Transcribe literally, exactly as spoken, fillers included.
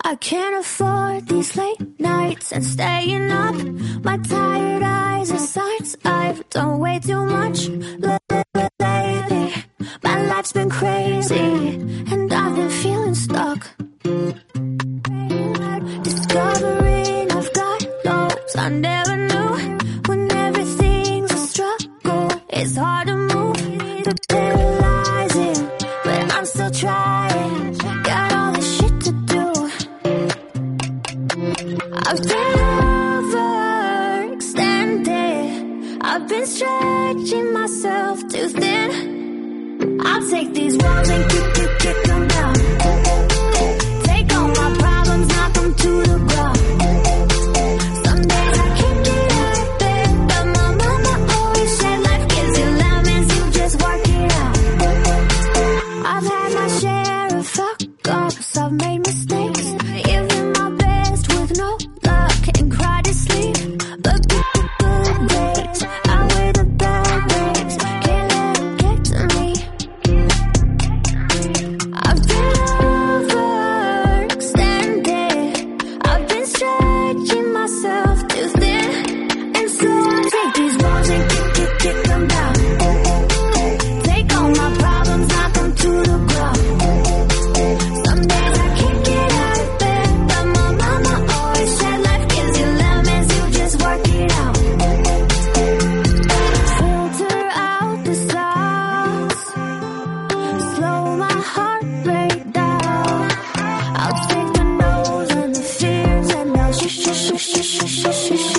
I can't afford these late nights and staying up. My tired eyes are signs I've done way too much lately. My life's been crazy and I've been feeling stuck. Discovering I've got lows I never knew. When everything's a struggle, it's hard to move. But paralyzing, but I'm still trying. Got all this shit to do. I've been overextended. I've been stretching myself too thin. I'll take these walls and kick, kick, kick them down. Take all my problems, knock them to the ground. Some days I can't get out of bed, but my mama always said life gives you lemons, you just work it out. I've had my share of fuck-ups, I've made mistakes, giving my best with no luck and cry to sleep. But good, good days outweigh the bad days, can't let them get to me. I've been overextended, I've been stretching myself too thin. And so I take these walls and kick, kick, kick them down. Take all my problems, knock them to the ground. Some days I can't get out of bed, but my mama always said life gives you lemons, you just work it out. Filter out the sounds, slow my heart rate down. I'll take the no's and the fears and now shh shh shh shh shh shh shh.